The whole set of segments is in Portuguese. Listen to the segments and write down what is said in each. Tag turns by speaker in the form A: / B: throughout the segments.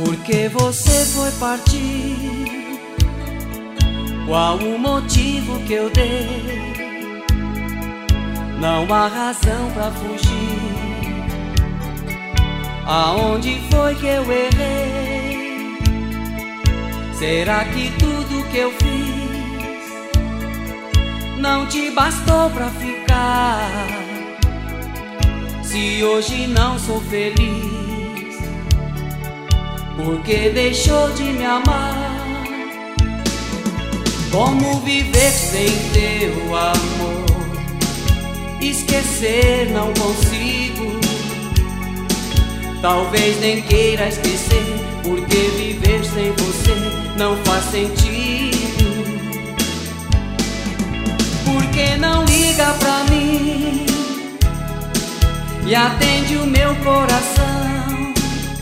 A: Porque você foi partir? Qual o motivo que eu dei? Não há razão pra fugir. Aonde foi que eu errei? Será que tudo que eu fiz não te bastou pra ficar? Se hoje não sou feliz, porque deixou de me amar? Como viver sem teu amor? Esquecer não consigo. Talvez nem queira esquecer, porque viver sem você não faz sentido. Porque não liga pra mim e atende o meu coração?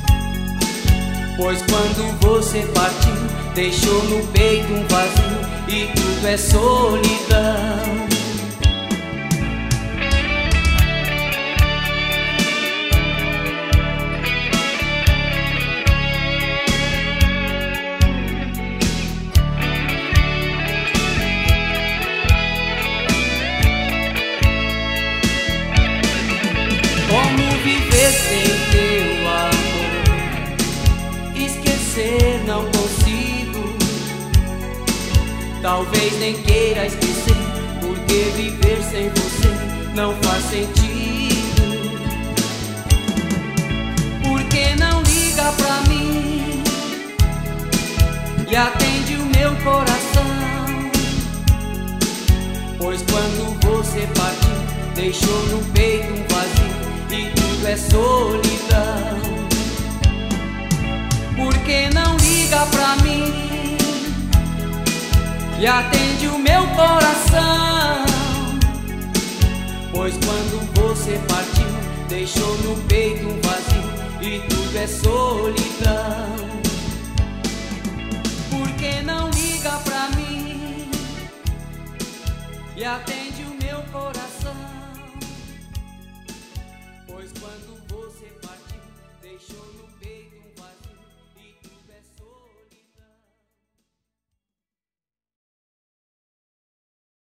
A: Pois quando você partiu, deixou no peito um vazio e tudo é solidão. Como viver sem teu amor? Esquecer não consigo. Talvez nem queira esquecer, porque viver sem você não faz sentido. Porque não liga pra mim e atende o meu coração? Pois quando você partiu, deixou no peito um vazio e tudo é solidão. Porque não liga pra mim e atende o meu coração? Pois quando você partiu, deixou no peito um vazio e tudo é solidão. Porque não liga pra mim e atende o meu coração? Pois quando você partiu,